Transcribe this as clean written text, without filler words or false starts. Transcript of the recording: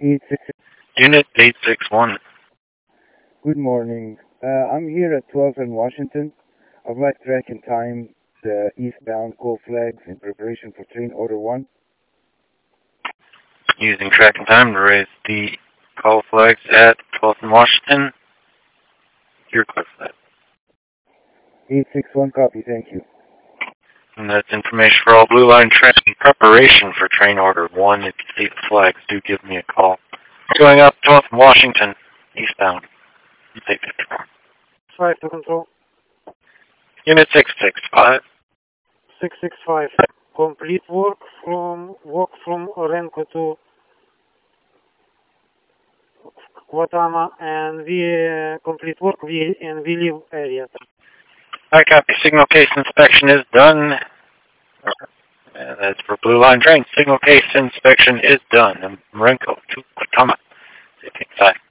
Eight six. Unit 861. Good morning. I'm here at 12 in Washington. I'd like track and time the eastbound call flags in preparation for train order 1. Using track and time to raise the call flags at 12th and Washington. Your clear for that. 861 copy, thank you. And that's information for all Blue Line trains in preparation for train order 1. If you see the flags, do give me a call. Going up 12th and Washington, eastbound. 854. 5 to control. Unit 665. 665. Complete walk from Orenco to Guatama, and we complete work we leave area. I copy. Signal case inspection is done. That's for Blue Line train. Signal case inspection is done. Marenco to Guatama. 15-5.